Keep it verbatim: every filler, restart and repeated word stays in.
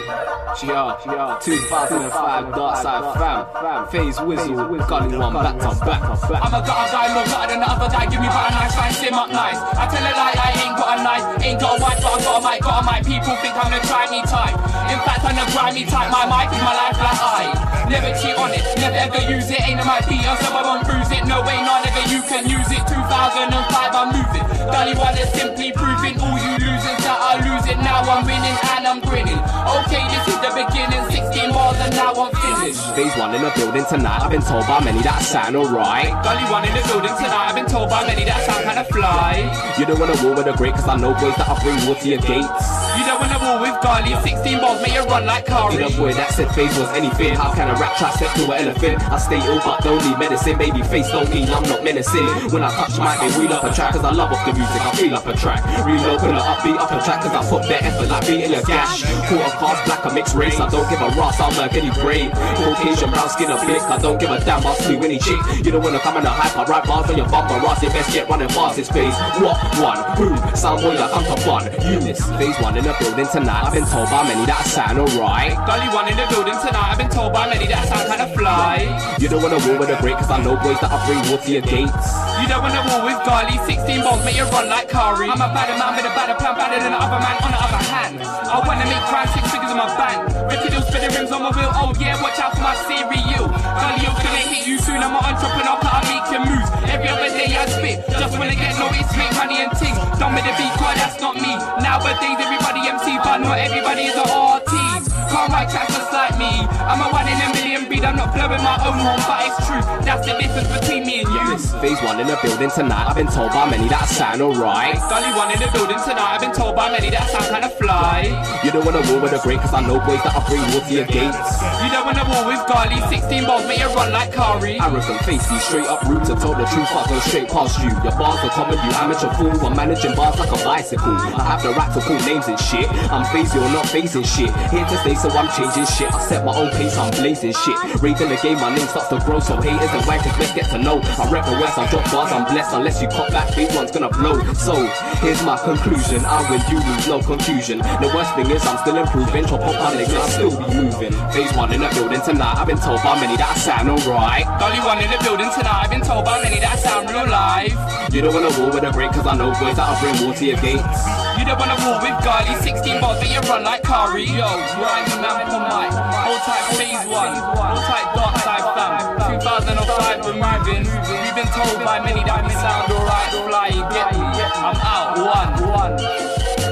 She are, she are. two thousand five, Darkside fam. Phase Whistle, Gully One, back to back. I'm a gutter guy, more gutter than the other guy. Give me butter nice, try and slim up nice. I tell a lie, I ain't got a knife. Ain't got a wife, but I got a mic, got a mic. People think I'm the tiny type. In fact, I'm the grimy type. My mic is my life like I never cheat on it, never ever use it. Ain't a mic beater, so I won't bruise it. No way, none ever you can use it. two thousand five, I'm moving. Gully One is simply proving all you losers that I lose it. Now I'm winning and I'm grinning. Okay, this is the beginning. sixteen bars and now I'm finished. Phase One in the building tonight. I've been told by many that I sound alright. Gully One in the building tonight. I've been told by many that I sound kinda fly. You don't wanna war with the great, cause I know boys that I bring war to your gates. You don't wanna war with Gully. sixteen balls make you run like Kari. You the boy that said Phase was anything. How can a rap track step to an elephant? I stay ill but don't need medicine. Baby face don't mean I'm not menacing. When I touch mic they wheel up a track, cause I love off the music, I feel up a track. Reload, pull it up, beat up a track, cause I put their effort like beating a gash. Quarter cast, black, a mixed race, I don't give a ras, I'll murk any brain. Caucasian, brown skin, a blick, I don't give a damn, I'll slew any chick. You don't wanna come in a hype, I write bars on your bumper, ras, it best get running fast, it's Phase. What? One, who? Sound boy that come to fun. Eunice, Phase One in the building tonight, I've been told by many that I sound alright. Gully One in the building tonight, I've been told by many that I sound kinda fly. You don't wanna war with the great, cause I know boys that I bring war to your gates. You don't wanna war with Gully, sixteen balls make you run like Kari. I'm a badder man with a badder plan, badder than the other man on the other hand. I wanna make crime, six figures in my bank. Ricky Dill spinning rims on my wheel, oh yeah, watch out for my cereal. Gully, you're gonna hit you soon, I'm an entrepreneur, but I make your moves. Every other day I spit, just wanna get noticed, make money and ting. Done with the beat, cause that's not me. Nowadays everybody M C, but not everybody is a R T. Can't write tracks just like me. I'm a one in a million breed, I'm not blowing my own horn, but it's true. That's the difference between me and you. Phase One in the building tonight, I've been told by many that I sound alright. Gully One in the building tonight, I've been told by many that I sound kinda fly. You don't wanna war with the great, cause I know boys that I bring war to your gates. You don't wanna war with Gully, sixteen balls make you run like Kari. Arrogant facey, straight up rude to tell the truth, I go straight past you. Your bars are common, you amateur fool. I'm managing bars like a bicycle. I have the right to call names and shit. I'm phasey or not phasing shit. Here to stay, so I'm changing shit. I set my own pace, I'm blazing shit. Raiding the game, my name starts to grow, so haters and wankers best get to know. I rep the West, I drop bars, I'm blessed. Unless you cop back, Phase One's gonna blow. So here's my conclusion, I win, you lose, no confusion. The worst thing is I'm still improving. Chop up public and I'll still be moving. Phase One in the building tonight, I've been told by many that I sound alright. Gully One in the building tonight, I've been told by many that I sound real live. You don't wanna war with a break, cause I know boys that I bring war to your gates. You don't wanna war with Gully, sixteen balls that you run like Kari. Yo, rhyme man for mic. Hold tight Phase One, hold tight Darkside fam. two thousand five we're moving. We've been told by many that we sound alright, fly, get me. I'm out, one, one.